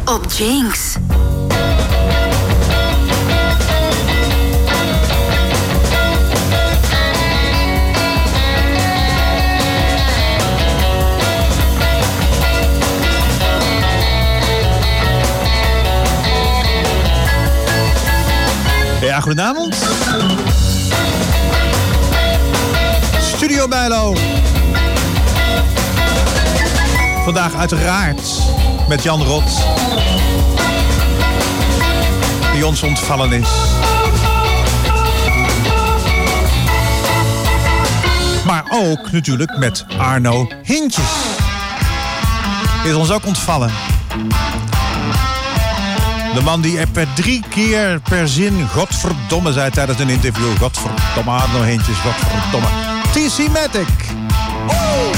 op Jinx. Ja, goedenavond. Studio Bijlo. Vandaag uiteraard met Jan Rot, die ons ontvallen is. Maar ook natuurlijk met Arno Hintjes. Die is ons ook ontvallen. De man die er per 3 keer per zin godverdomme zei tijdens een interview. Godverdomme, Arno Hintjes, godverdomme. TC Matic. Oh!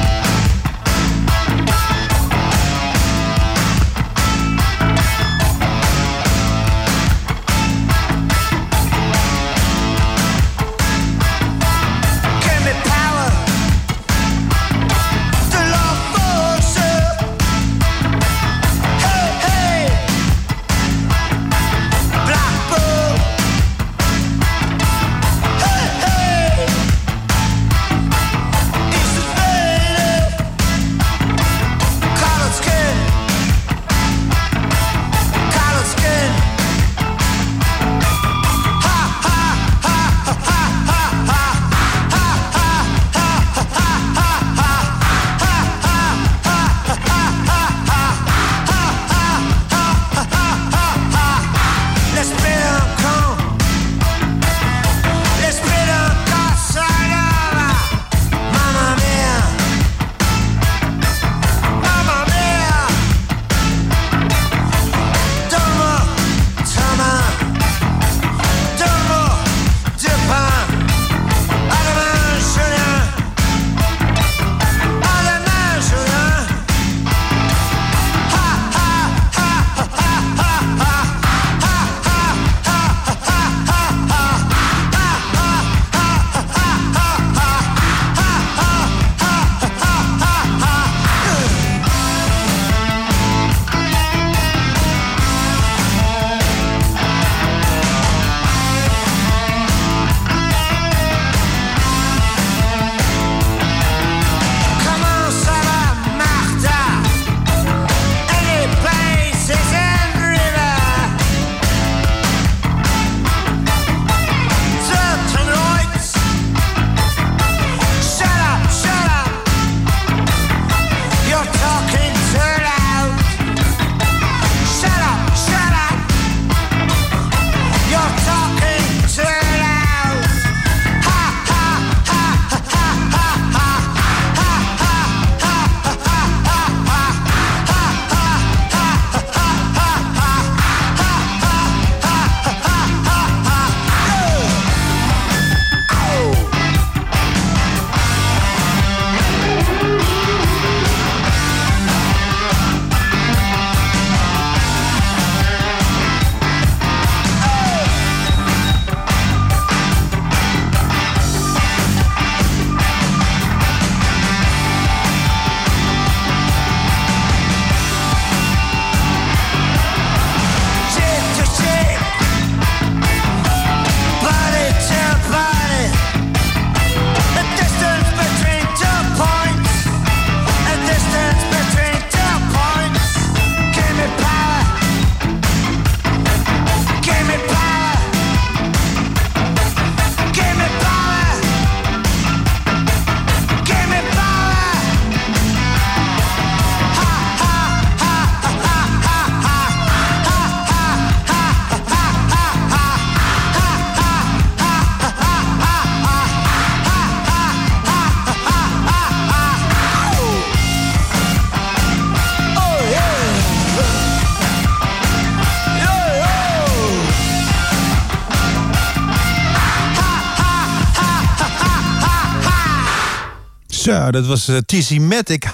Zo, dat was TC Matic.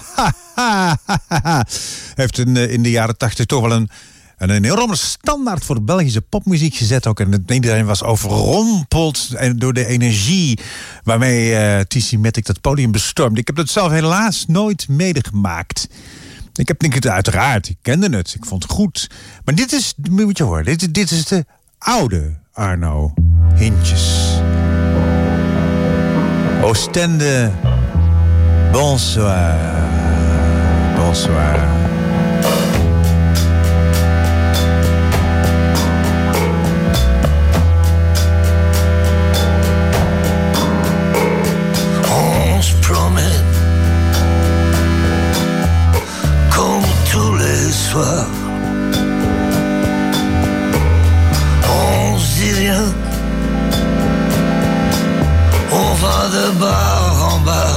Heeft in de jaren 80 toch wel een enorme standaard voor de Belgische popmuziek gezet ook. En iedereen was overrompeld door de energie waarmee TC Matic dat podium bestormde. Ik heb dat zelf helaas nooit medegemaakt. Ik heb het uiteraard, ik kende het, ik vond het goed. Maar dit is, moet je horen, dit is de oude Arno Hintjes. Oostende, bonsoir, bonsoir. On se promène comme tous les soirs. On se dit rien, on va de bar en bar.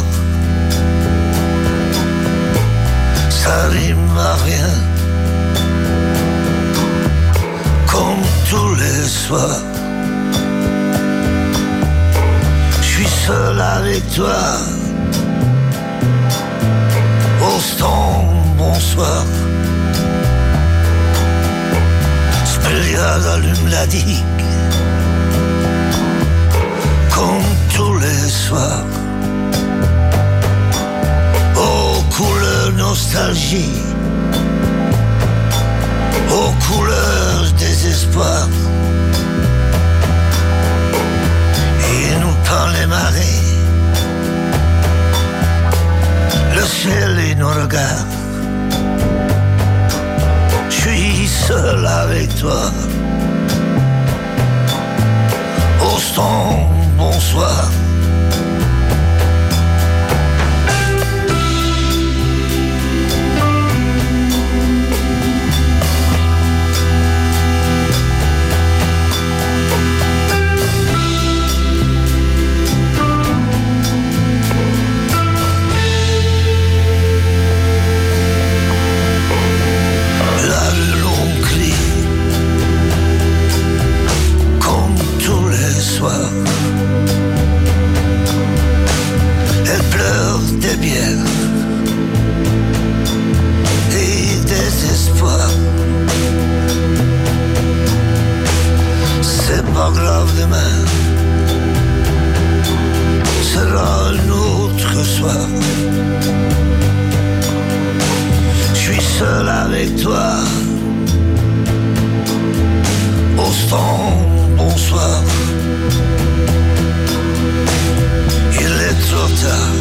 Ça rime à rien, comme tous les soirs. Je suis seul avec toi. Au stand, bonsoir. Spéliade allume la digue, comme tous les soirs. Aux couleurs nostalgie, aux couleurs désespoir. Et nous peint les marées, le ciel et nos regards. Je suis seul avec toi. Au stand, bonsoir. Elle pleure des bières et des espoirs. C'est pas grave, demain sera un autre soir. Je suis seul avec toi. Au stand, bonsoir. Il est trop tard.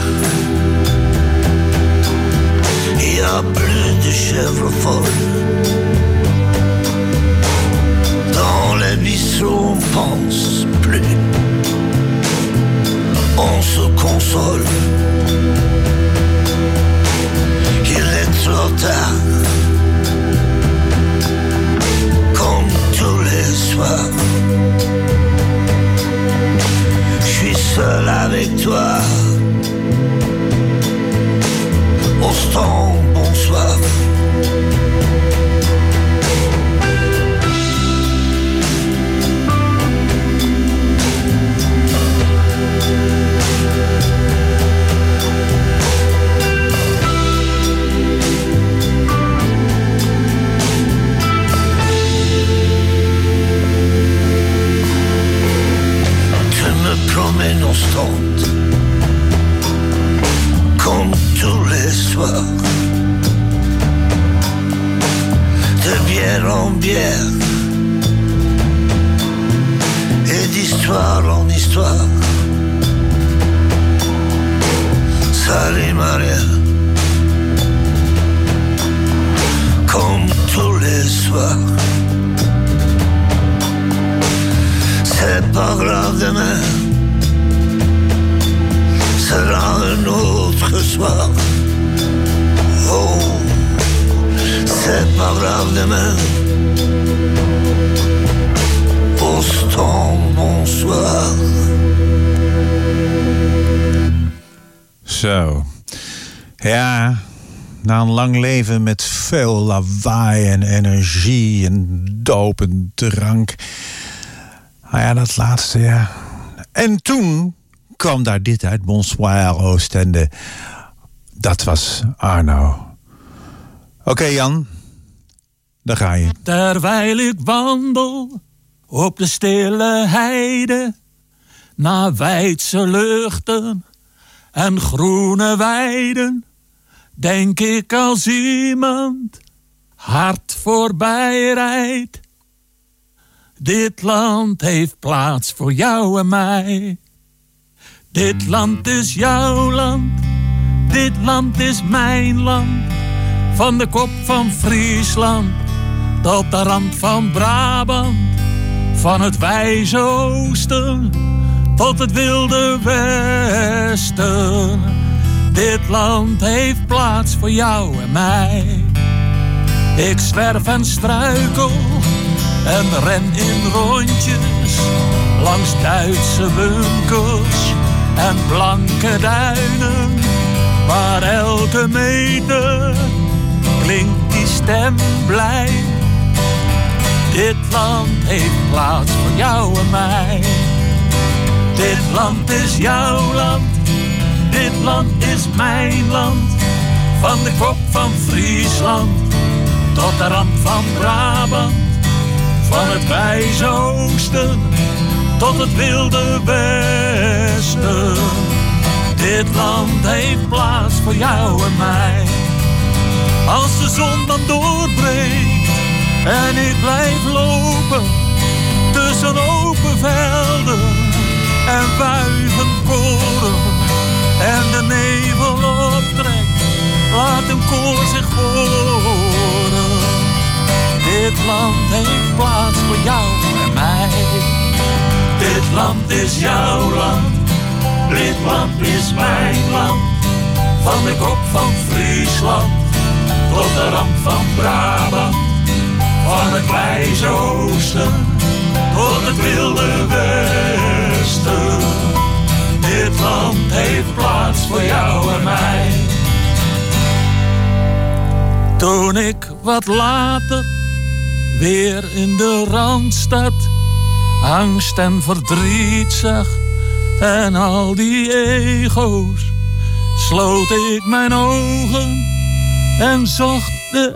Il n'y a plus de chèvres folles. Dans les bistrots on pense plus. On se console. Il est trop tard. Comme tous les soirs. Je suis seul avec toi. Au stand, bonsoir. Promène au stand, comme tous les soirs, de bière en bière, et d'histoire en histoire, ça rime à rien, comme tous les soirs. C'est pas grave, demain sera un autre soir. Oh, c'est pas grave, demain. Au stand, bonsoir. Zo. Ja, na een lang leven met veel lawaai en energie en doop en drank. Nou ja, dat laatste, ja. En toen kwam daar dit uit, Bonsoir Oostende. Dat was Arno. Oké, Jan, daar ga je. Terwijl ik wandel op de stille heide, naar wijdse luchten en groene weiden, denk ik als iemand hard voorbij rijdt. Dit land heeft plaats voor jou en mij. Dit land is jouw land, dit land is mijn land. Van de kop van Friesland tot de rand van Brabant. Van het wijze oosten tot het wilde westen. Dit land heeft plaats voor jou en mij. Ik zwerf en struikel en ren in rondjes langs Duitse bunkers en blanke duinen. Waar elke meter klinkt die stem blij. Dit land heeft plaats voor jou en mij. Dit land is jouw land, dit land is mijn land. Van de kop van Friesland tot de rand van Brabant. Van het wijze oosten tot het wilde westen. Dit land heeft plaats voor jou en mij. Als de zon dan doorbreekt en ik blijf lopen tussen open velden en wuivend koren en de nevel optrekt, laat een koor zich horen. Dit land heeft plaats voor jou en mij. Dit land is jouw land, dit land is mijn land. Van de kop van Friesland tot de rand van Brabant. Van het wijze oosten tot het wilde westen. Dit land heeft plaats voor jou en mij. Toen ik wat later weer in de Randstad angst en verdriet zag en al die ego's, sloot ik mijn ogen en zocht de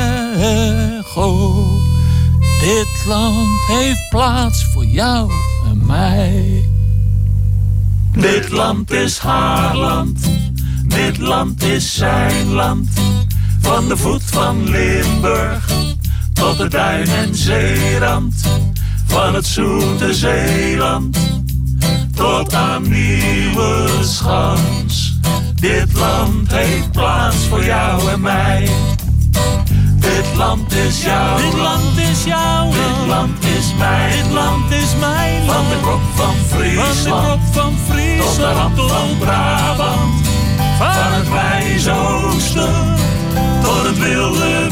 echo. Dit land heeft plaats voor jou en mij. Dit land is haar land, dit land is zijn land. Van de voet van Limburg tot de duin en zeerand. Van het zoete Zeeland tot aan Nieuweschans. Dit land heeft plaats voor jou en mij. Dit land is jouw land. Dit land is jouw land. Dit land is mijn. Dit land is mijn land. Van de kop van Friesland. Van de kop van Friesland tot de rand van Brabant. Van het wijze oosten tot het wilde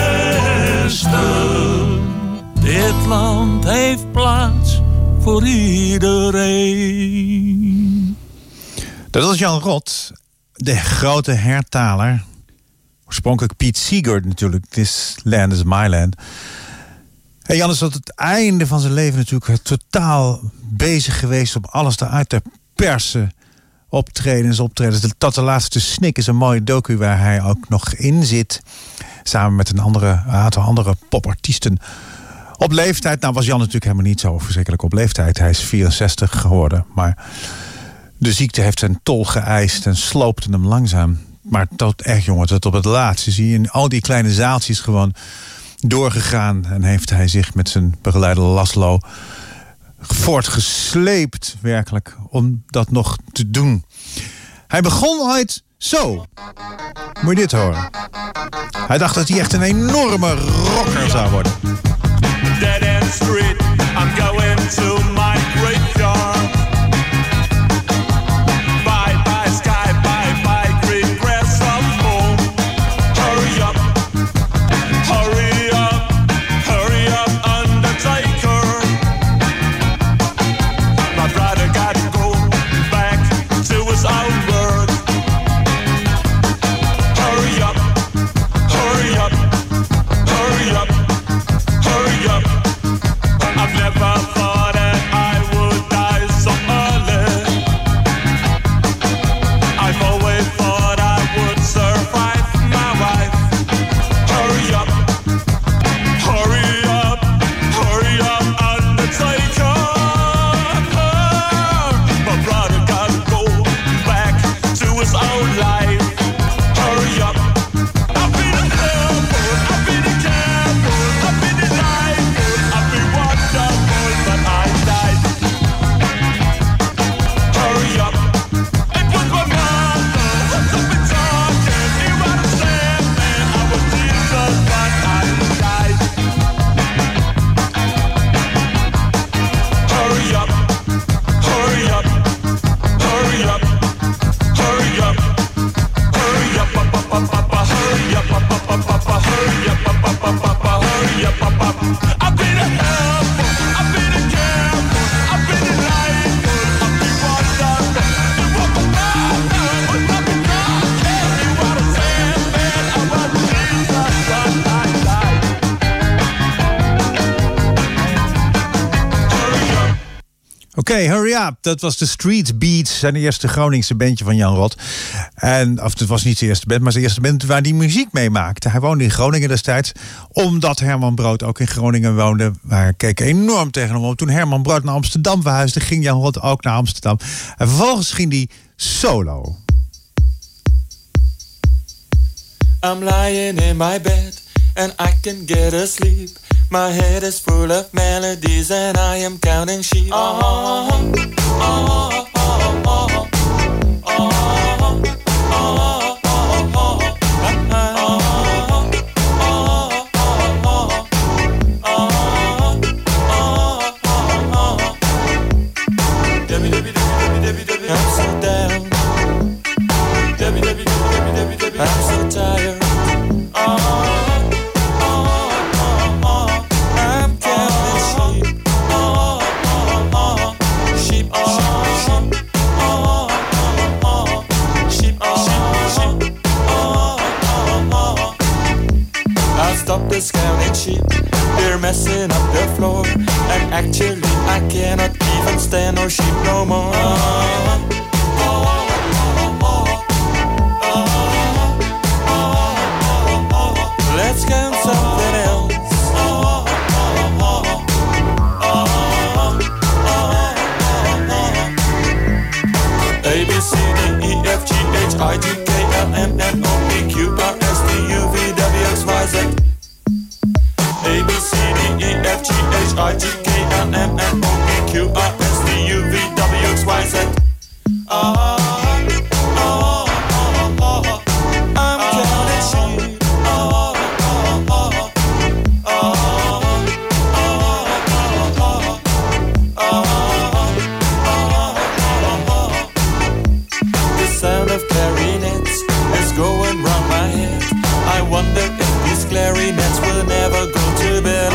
westen. Dit land heeft plaats voor iedereen. Dat was Jan Rot, de grote hertaler. Oorspronkelijk Pete Seeger natuurlijk. This land is my land. En Jan is tot het einde van zijn leven natuurlijk totaal bezig geweest om alles eruit te persen. Optredens. Tot de laatste snik is een mooie docu waar hij ook nog in zit. Samen met een aantal andere popartiesten. Op leeftijd, nou was Jan natuurlijk helemaal niet zo verschrikkelijk op leeftijd. Hij is 64 geworden. Maar de ziekte heeft zijn tol geëist en sloopte hem langzaam. Maar tot echt jongen, tot op het laatste zie je in al die kleine zaaltjes gewoon doorgegaan. En heeft hij zich met zijn begeleider Laszlo voortgesleept werkelijk om dat nog te doen. Hij begon ooit zo. Moet je dit horen? Hij dacht dat hij echt een enorme rocker zou worden. Dead end street, I'm going to my graveyard. Bye bye sky, bye bye green grass of home. Hurry up, hurry up, hurry up, Undertaker. My brother got to go back to his own work. Hurry up, hurry up, hurry up. Hurry up. I've never thought that I would die Oké, Hurry Up. Dat was de Street Beats, zijn eerste Groningse bandje van Jan Rot. Of het was niet zijn eerste band, maar zijn eerste band waar hij muziek mee maakte. Hij woonde in Groningen destijds, omdat Herman Brood ook in Groningen woonde. Wij keken enorm tegen hem op. Toen Herman Brood naar Amsterdam verhuisde, ging Jan Rot ook naar Amsterdam. En vervolgens ging hij solo. I'm lying in my bed and I can get asleep. My head is full of melodies and I am counting sheep. I'm so down. I'm so tired. I'm counting sheep. Sheep, sheep, sheep. I'll stop this counting sheep. They're messing up the floor, and actually I cannot even stand no sheep no more. Let's count something else. A, B, C, D, E, F, G, H, I, J, K, L, M, N, O, P, Q, R, S, T, U, V, W, X, Y, Z. A, B, C, D, E, F, G, H, I, J, K, L, M, N, O, P, Q, R, S, T, U, V, W, X, Y, Z. I'm counting sheep. The sound of clarinets is going round my head. I wonder if these clarinets will never go to bed.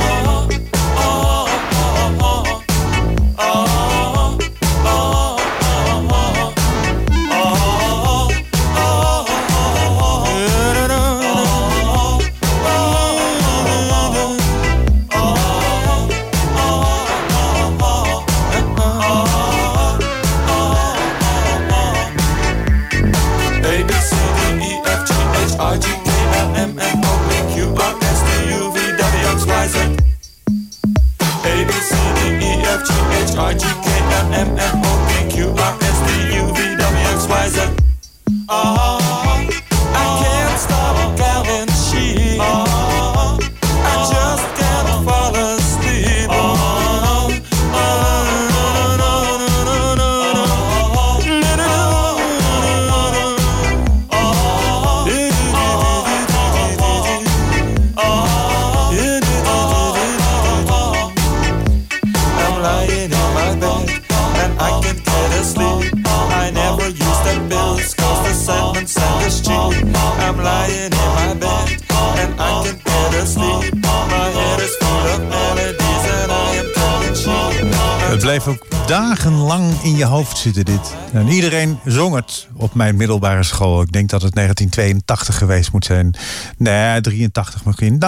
Het bleef ook dagenlang in je hoofd zitten, dit. En iedereen zong het op mijn middelbare school. Ik denk dat het 1982 geweest moet zijn. Nee, 83 misschien.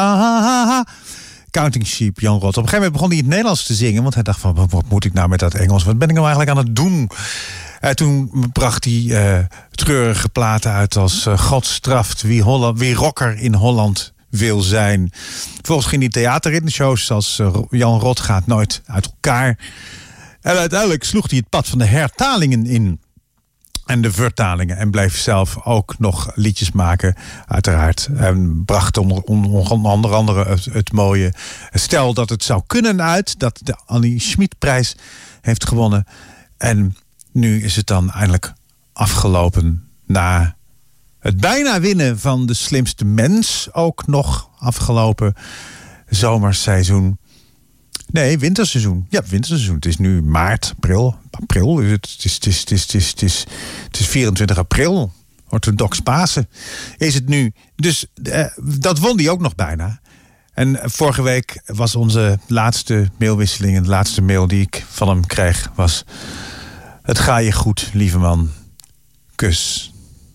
Counting Sheep, Jan Rot. Op een gegeven moment begon hij in het Nederlands te zingen, want hij dacht van, wat moet ik nou met dat Engels? Wat ben ik nou eigenlijk aan het doen? Toen bracht hij treurige platen uit als God straft wie rocker in Holland wil zijn. Vervolgens ging hij theater in. Shows als Jan Rot gaat nooit uit elkaar. En uiteindelijk sloeg hij het pad van de hertalingen in. En de vertalingen. En bleef zelf ook nog liedjes maken, uiteraard. En bracht onder andere het mooie Stel dat het zou kunnen uit. Dat de Annie Schmid-prijs heeft gewonnen. En nu is het dan eindelijk afgelopen na het bijna winnen van De Slimste Mens. Ook nog afgelopen zomerseizoen. Nee, winterseizoen. Ja, winterseizoen. Het is nu maart, april. Het is 24 april. Orthodox Pasen is het nu. Dus dat won die ook nog bijna. En vorige week was onze laatste mailwisseling. En de laatste mail die ik van hem kreeg was: het ga je goed, lieve man. Kus.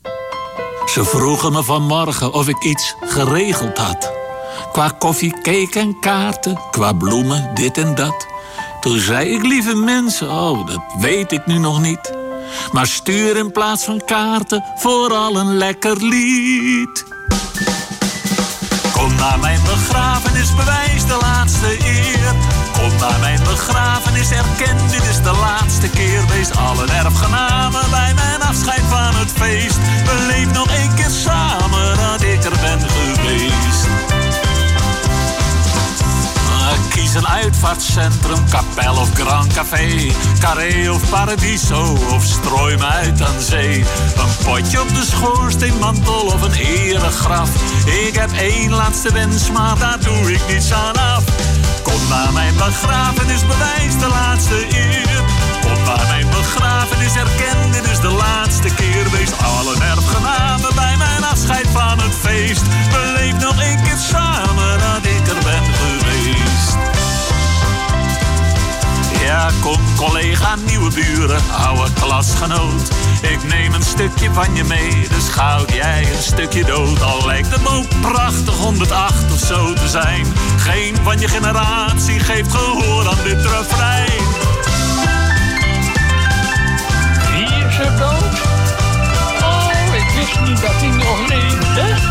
Ze vroegen me vanmorgen of ik iets geregeld had. Qua koffie, cake en kaarten, qua bloemen, dit en dat. Toen zei ik, lieve mensen, oh, dat weet ik nu nog niet. Maar stuur in plaats van kaarten vooral een lekker lied. Kom naar mijn begrafenis, bewijs de laatste eer. Kom naar mijn begrafenis, erken dit is de laatste keer. Wees allen erfgenamen bij mijn afscheid van het feest. Beleef nog één keer samen dat ik er ben geweest. Kies een uitvaartcentrum, kapel of Grand Café, Carré of Paradiso of strooi me uit aan zee. Een potje op de schoorsteenmantel of een eregraf. Ik heb één laatste wens, maar daar doe ik niets aan af. Kom naar mijn begrafenis, bewijs de laatste eer. Kom naar mijn begrafenis, erken dit is de laatste keer. Wees allen erfgenamen bij mijn afscheid van het feest. Beleef nog één keer samen dat ik er ben geweest. Ja, kom collega, nieuwe buren, oude klasgenoot. Ik neem een stukje van je mee, dus goud jij een stukje dood. Al lijkt het me ook prachtig 108 of zo te zijn. Geen van je generatie geeft gehoor aan dit refrein. Wie is er dood? Oh, ik wist niet dat hij nog leefde.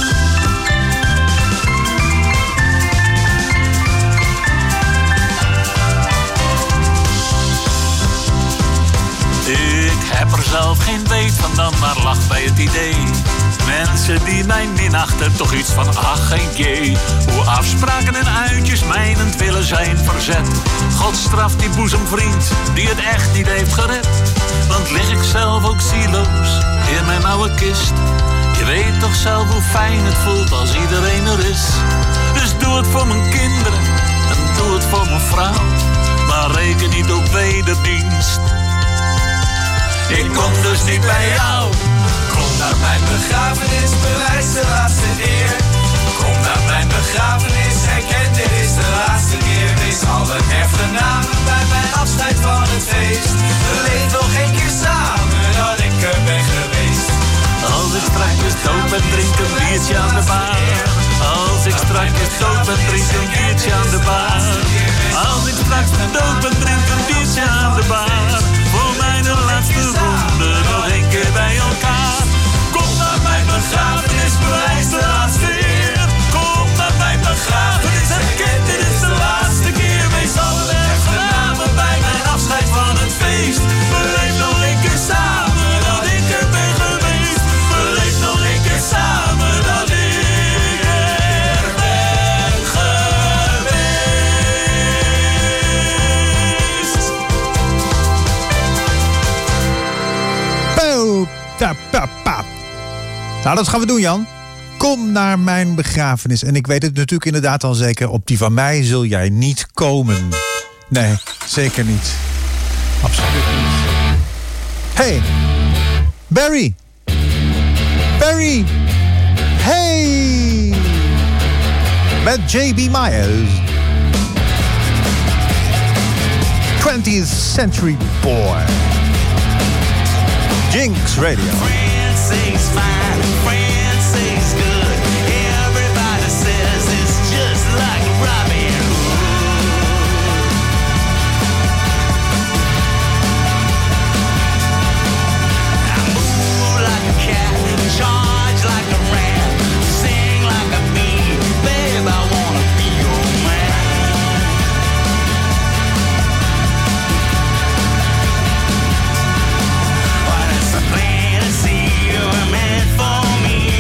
Ik heb er zelf geen weet van dan, maar lach bij het idee. Mensen die mij minachten, toch iets van ach geen jee. Hoe afspraken en uitjes mijnend willen zijn verzet. God straft die boezemvriend die het echt niet heeft gered. Want lig ik zelf ook zieloos in mijn oude kist. Je weet toch zelf hoe fijn het voelt als iedereen er is. Dus doe het voor mijn kinderen en doe het voor mijn vrouw. Maar reken niet op wederdienst. Ik kom dus niet bij jou. Kom naar mijn begrafenis, bewijs de laatste eer. Kom naar mijn begrafenis, herken dit is de laatste keer. Wees allen erfgenamen bij mijn afscheid van het feest. Beleef nog één keer samen dat ik er ben geweest. Als ik strakjes dood ben, drink een biertje aan de bar. Als ik strakjes dood ben, drink een biertje aan de bar. Als ik straks dood ben, drink een biertje aan de bar. Voor mijn laatste ronde nog een keer bij elkaar. Kom naar mijn begrafenis, bewijs de laatste eer. Kom naar mijn begrafenis, herken dit is de laatste keer. Wees allen erfgenamen bij mijn afscheid van het feest. Beleef nog een keer samen dat ik er ben geweest. Beleef nog een keer samen dat ik er ben geweest. Nou, dat gaan we doen, Jan. Kom naar mijn begrafenis. En ik weet het natuurlijk inderdaad al zeker. Op die van mij zul jij niet komen. Nee, zeker niet. Absoluut niet. Hey, Barry. Barry. Hey. Met J.B. Myers. 20th Century Boy. Jinx Radio. Francie's fine, Francie's good. Everybody says it's just like Robin Hood. I move like a cat, charge like a rat, sing like a bee. Babe, I wanna be your man. Well, it's a fantasy you're meant for me.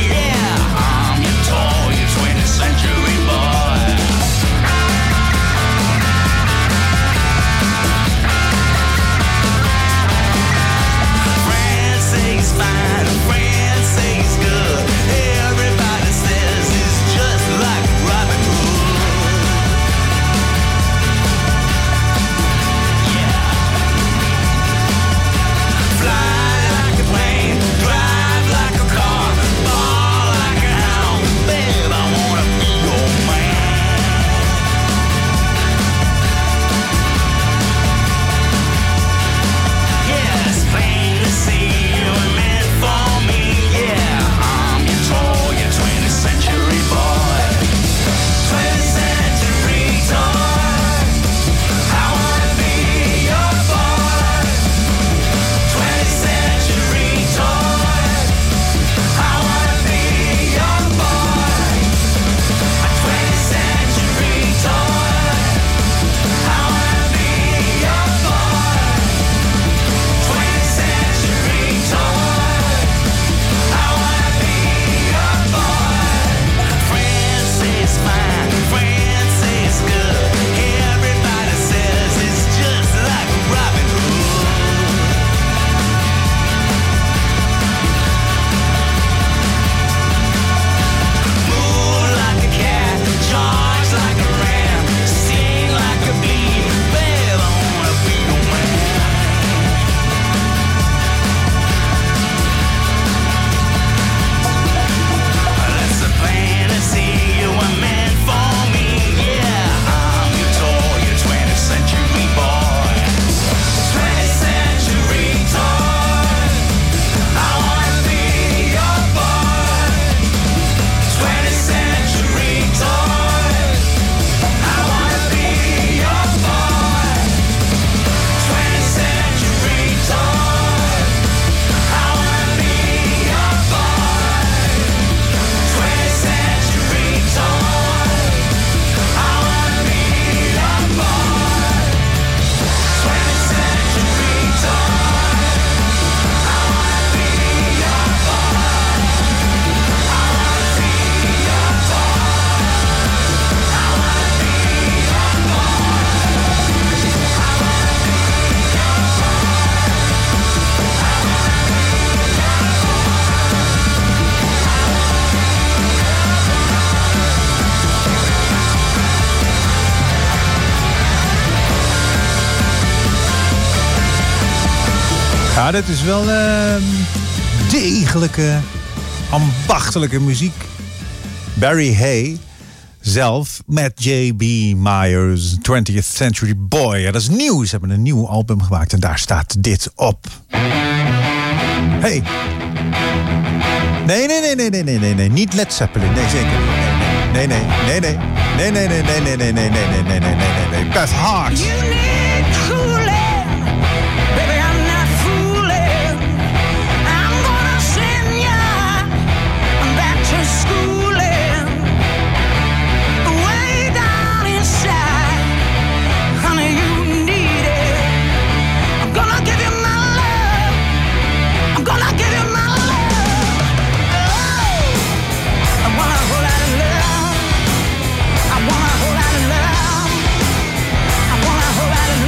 Ja, dit is wel degelijke, ambachtelijke muziek. Barry Hay zelf met J.B. Myers, 20th Century Boy. Ja, dat is nieuw. Ze hebben een nieuw album gemaakt en daar staat dit op. Hey. Nee. Niet Led Zeppelin. Nee, zeker niet. Nee. Beth Hart. You need cooling, baby, I'm not fooling. I'm gonna send ya back to schooling, way down inside. Honey, you need it. I'm gonna give you my love. I'm gonna give you my love. Oh, I want a whole lot of love. I want a whole lot of love. I want a whole lot of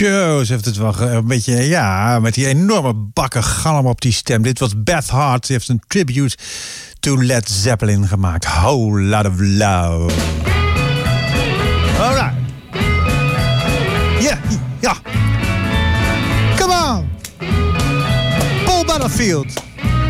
Zo, ze heeft het wel een beetje, ja, met die enorme bakken galm op die stem. Dit was Beth Hart. Ze heeft een tribute to Led Zeppelin gemaakt. Whole Lot of Love. Alright. Ja. Come on. Paul Butterfield.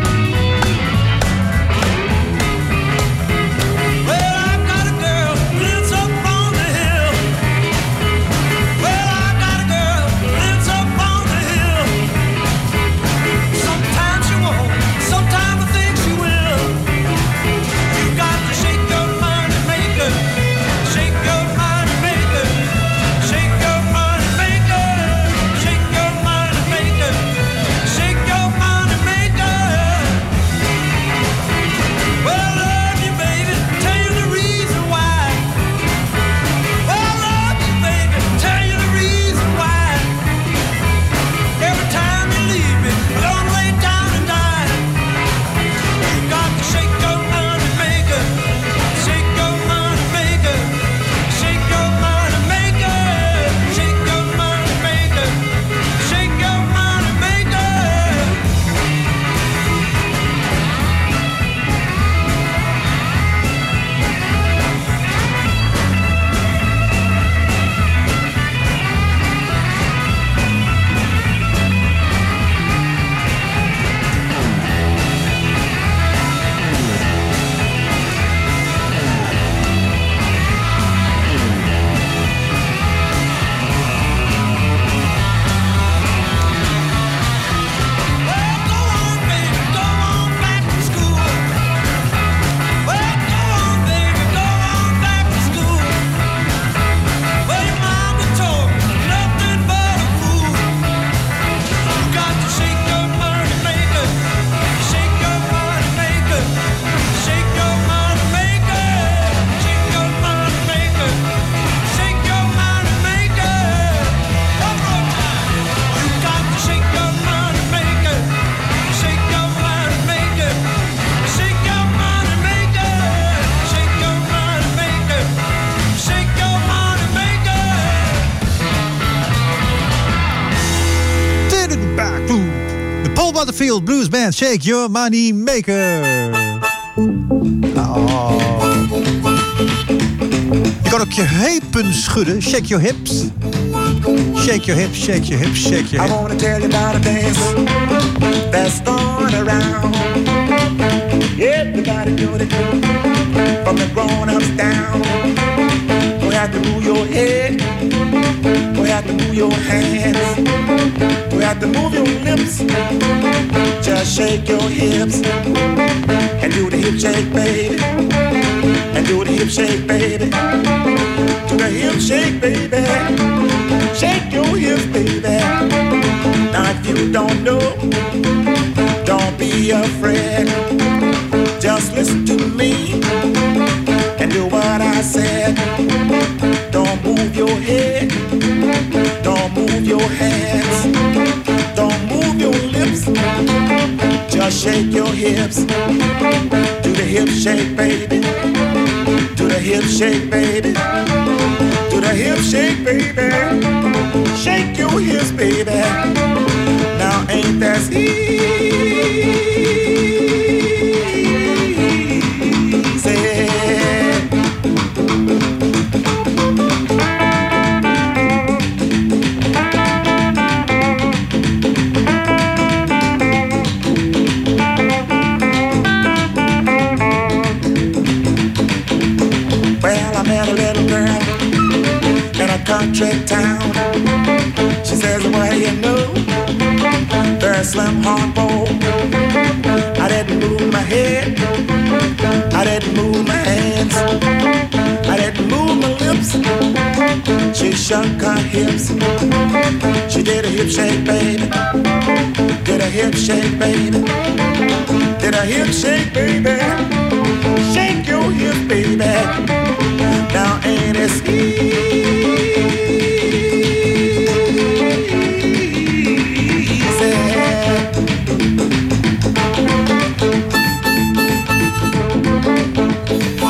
Butterfield Blues Band, Shake Your Money Maker. Oh. Je kan ook je heupen schudden. Shake your hips. Shake your hips, shake your hips, shake your hips. I wanna tell you about a dance that's going around. Everybody doing it, from the grown-ups down. You have to move your head, you have to move your hands, you have to move your lips. Just shake your hips and do the hip shake, baby. And do the hip shake, baby. Do the hip shake, baby. Shake your hips, baby. Now if you don't know, don't be afraid. Just listen to me and do what I said. Don't move your head, don't move your hands, don't move your lips. Just shake your hips. Do the hip shake, baby. Do the hip shake, baby. Do the hip shake, baby. Shake your hips, baby. Now ain't that easy? Country town. She says, well, you know, very slim hard bowl. I didn't move my head, I didn't move my hands, I didn't move my lips. She shook her hips. She did a hip shake, baby. Did a hip shake, baby. Did a hip shake, baby. Shake your hips, baby. Now ain't it easy?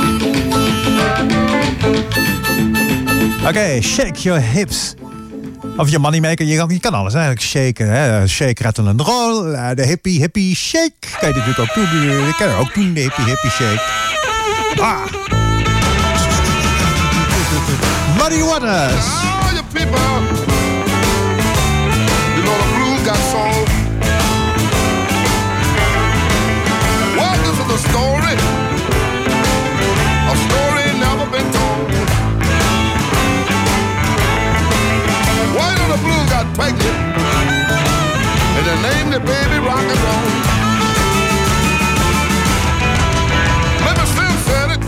Okay, shake your hips. Of je moneymaker, je kan alles eigenlijk shaken. Hè? Shake, rattle and roll. De hippie shake. Kan je natuurlijk ook doen. Ik kan ook doen, de hippie shake. Ah. Muddy Waters. All you people, you know the blues got soul. Well, this is a story ain't never been told. Why do the blues got pregnant and they named the baby rock and roll? Lemon Slim said it.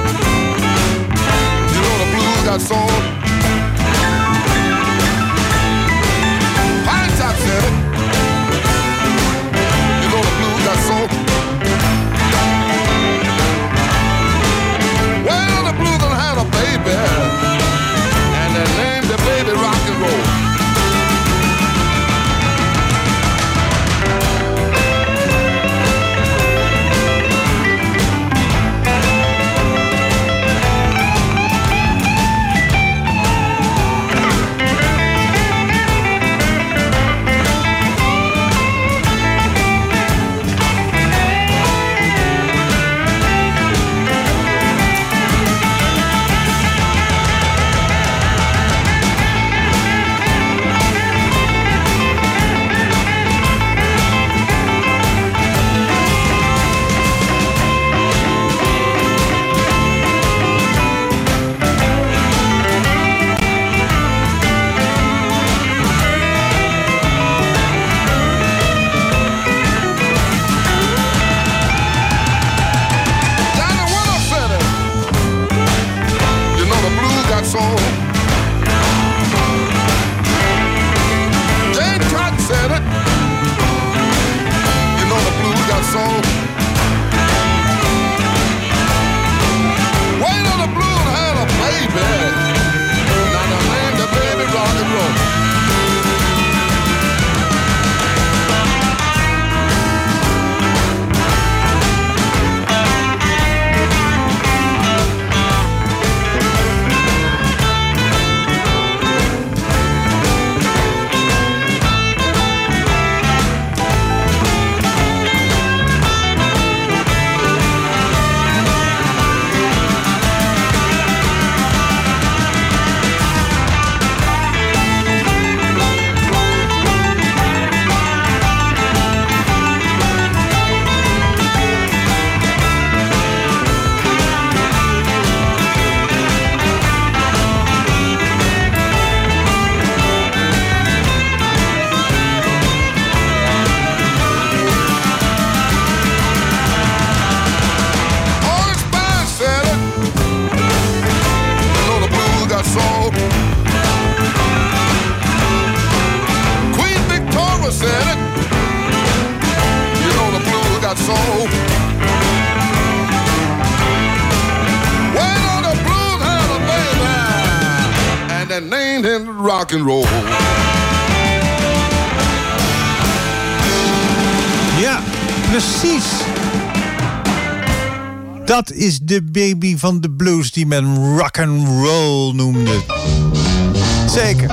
You know the blues got soul. Pine Top said it. You know the blues got soul. Well, the blues done had a baby, and they named the baby rock and roll. Rock and roll. Ja, precies. Dat is de baby van de blues die men rock and roll noemde. Zeker.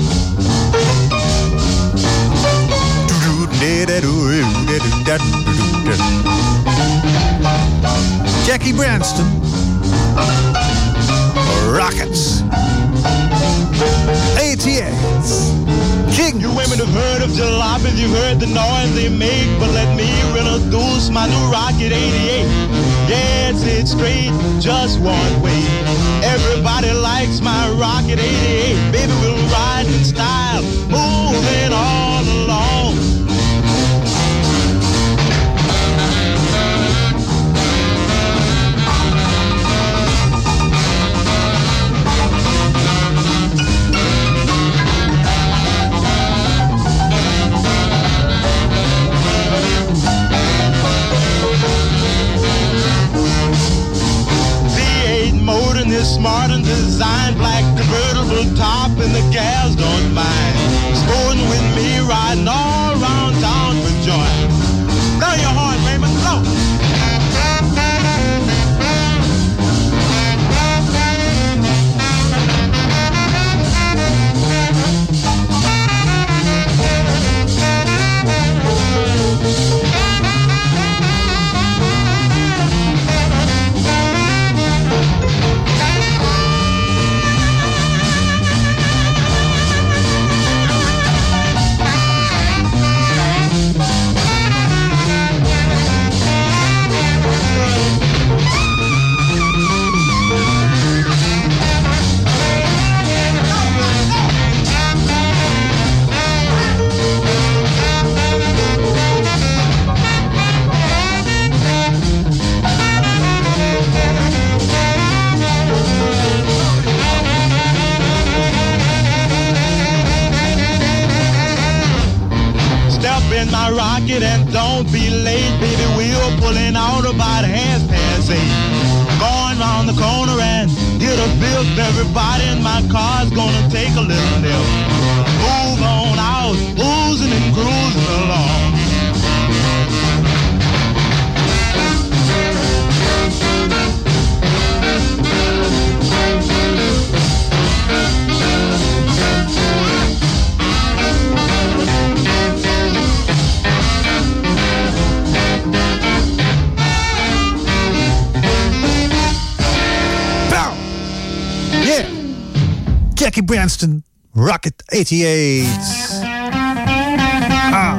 Jackie Branston. Rockets. 88. King. You women have heard of jalopies, you've heard the noise they make, but let me introduce my new Rocket 88. Yes, it's straight, just one way. Everybody likes my Rocket 88. Baby, we'll ride in style, moving all along. Is smart and designed, black convertible top, and the gals don't mind. Sporting with me, riding all around town for joy. Blow your horn, Raymond, blow. in my rocket and don't be late, baby. We're pulling out about 8:30. Going round the corner and hit a fifth. Everybody in my car's gonna take a little nip. Move on out, oozing and cruising along. Yeah, Jackie Branston, Rocket 88. Ah.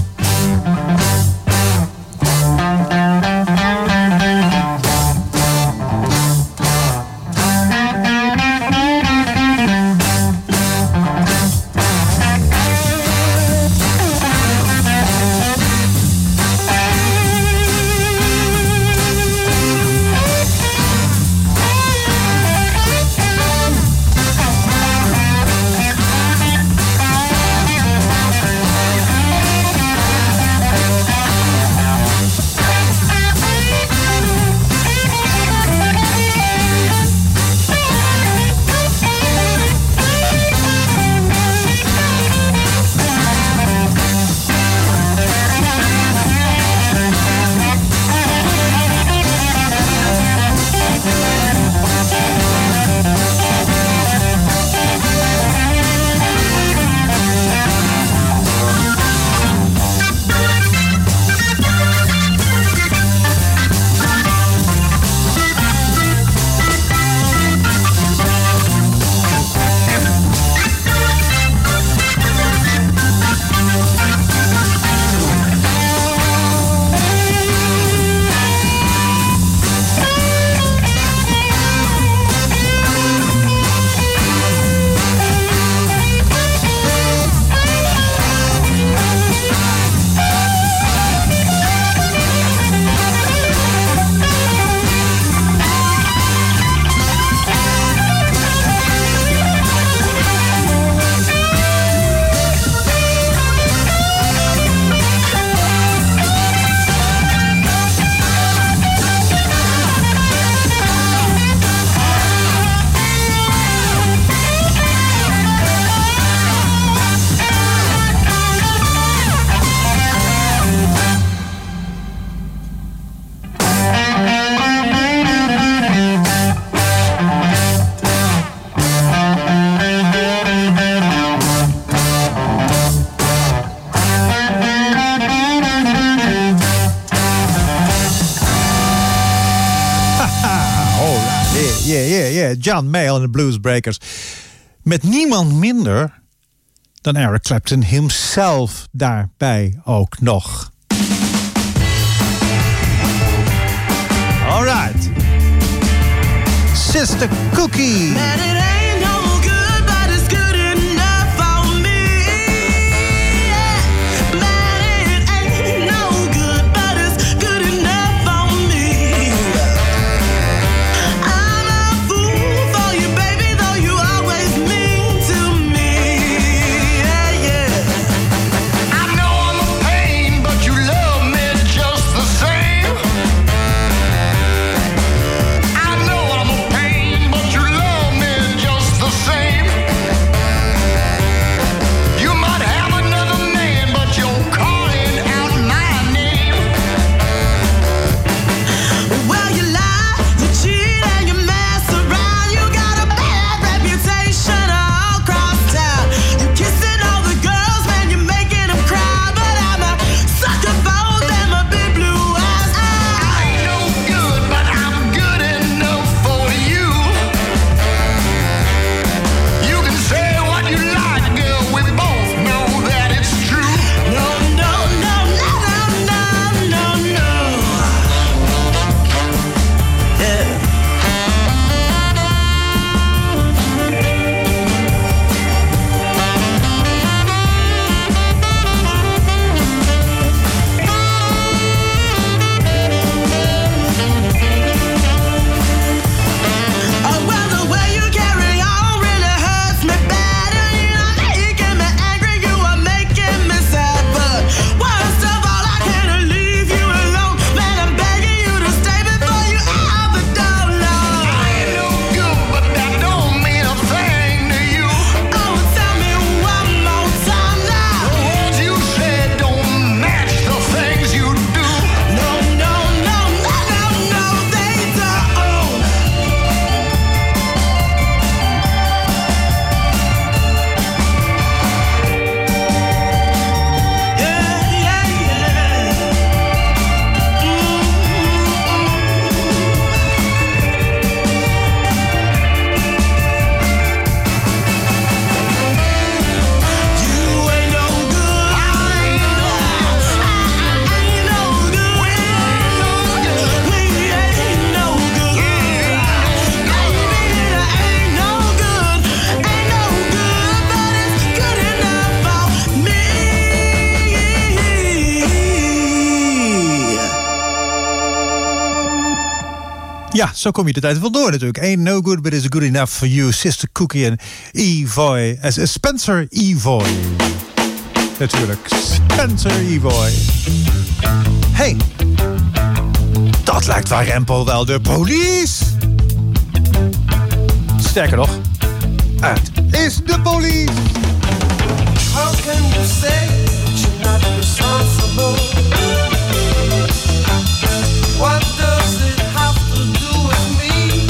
John Mayall en de Bluesbreakers. Met niemand minder dan Eric Clapton himself daarbij ook nog. Alright. Sister Cookie. I know I'm a pain, but you love me just Ja, zo kom je de tijd wel door natuurlijk. Ain't no good, but it's good enough for you. Sister Cookie en Evoy. Spencer Evoy. Natuurlijk, Spencer Evoy. Hey, dat lijkt waar Rempo wel de police. Sterker nog, het is de police. How can you say that you're not responsible? What does it have to do with me?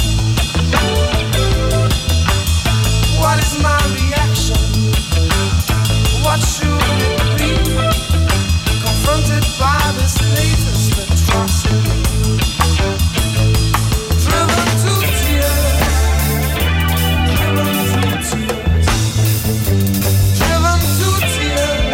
What is my reaction? What should it be? Confronted by this latest atrocity, driven to tears, driven to tears.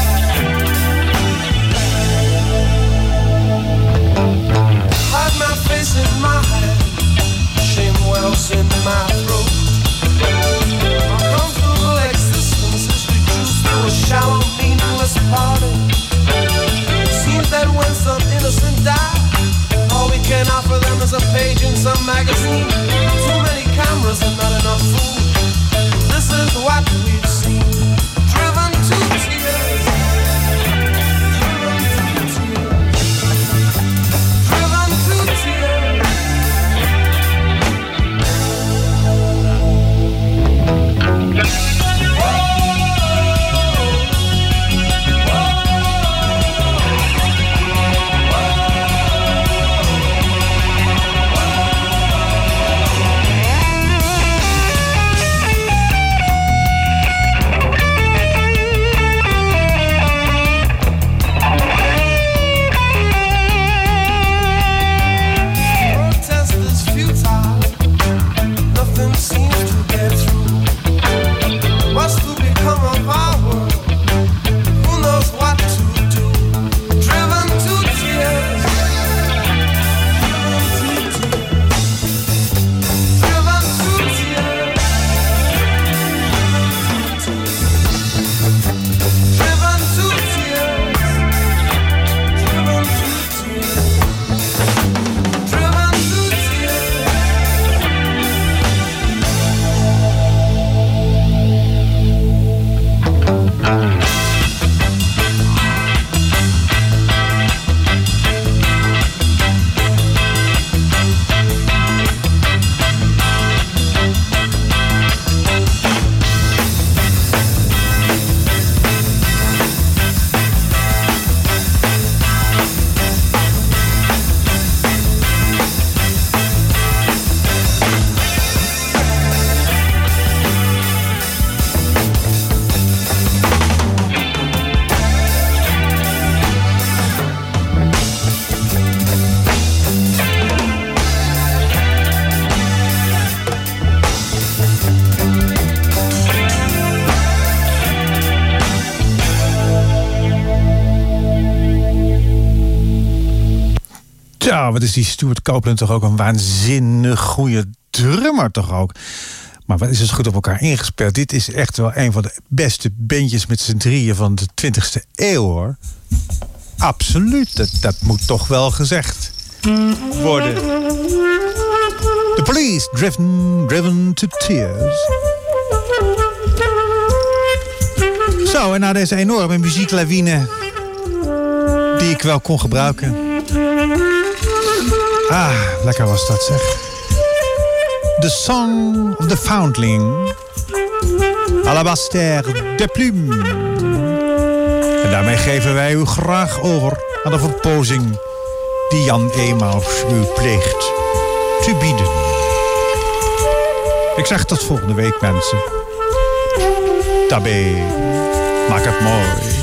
Hide my face in my hand, shame wells in my throat. My comfortable existence is reduced to a shallow, meaningless party. Seems that when some innocent die, all we can offer them is a page in some magazine. Too many cameras and not enough food. This is what we've seen. Driven to tears. Driven to tears. Protest is futile. Nothing seems to get through. What's to become of our world? Who knows what to do? Driven to tears. Driven to tears. Driven to tears. Driven to tears. Driven to tears. Ja, wat is die Stuart Copeland toch ook een waanzinnig goede drummer toch ook. Maar wat is het goed op elkaar ingespeeld. Dit is echt wel een van de beste bandjes met z'n drieën van de 20e eeuw, hoor. Absoluut, dat moet toch wel gezegd worden. The Police, driven to tears. Zo, en na deze enorme muzieklawine die ik wel kon gebruiken. Ah, lekker was dat, zeg. The Song of the Foundling. Alabaster de Plume. En daarmee geven wij u graag over aan de verpozing die Jan Emaus u pleegt te bieden. Ik zeg tot volgende week, mensen. Tabé, maak het mooi.